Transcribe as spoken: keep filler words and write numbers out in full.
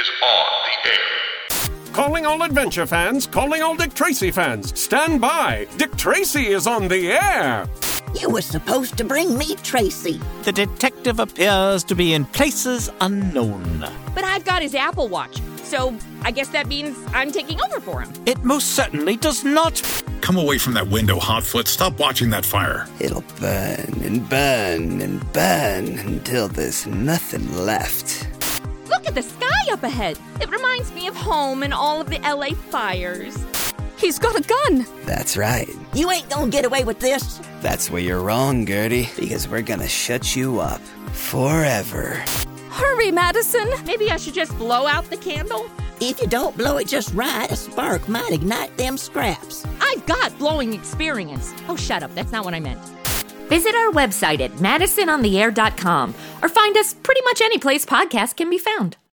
is on the air. Calling all adventure fans, calling all Dick Tracy fans. Stand by. Dick Tracy is on the air. You were supposed to bring me Tracy. The detective appears to be in places unknown. But I've got his Apple Watch, so I guess that means I'm taking over for him. It most certainly does not. Come away from that window, Hotfoot. Stop watching that fire. It'll burn and burn and burn until there's nothing left. Look at the sky up ahead. It reminds me of home and all of the L A fires. He's got a gun. That's right. You ain't gonna get away with this. That's where you're wrong, Gertie, because we're gonna shut you up forever. Hurry, Madison. Maybe I should just blow out the candle? If you don't blow it just right, a spark might ignite them scraps. I've got blowing experience. Oh, shut up. That's not what I meant. Visit our website at madison on the air dot com or find us pretty much any place podcasts can be found.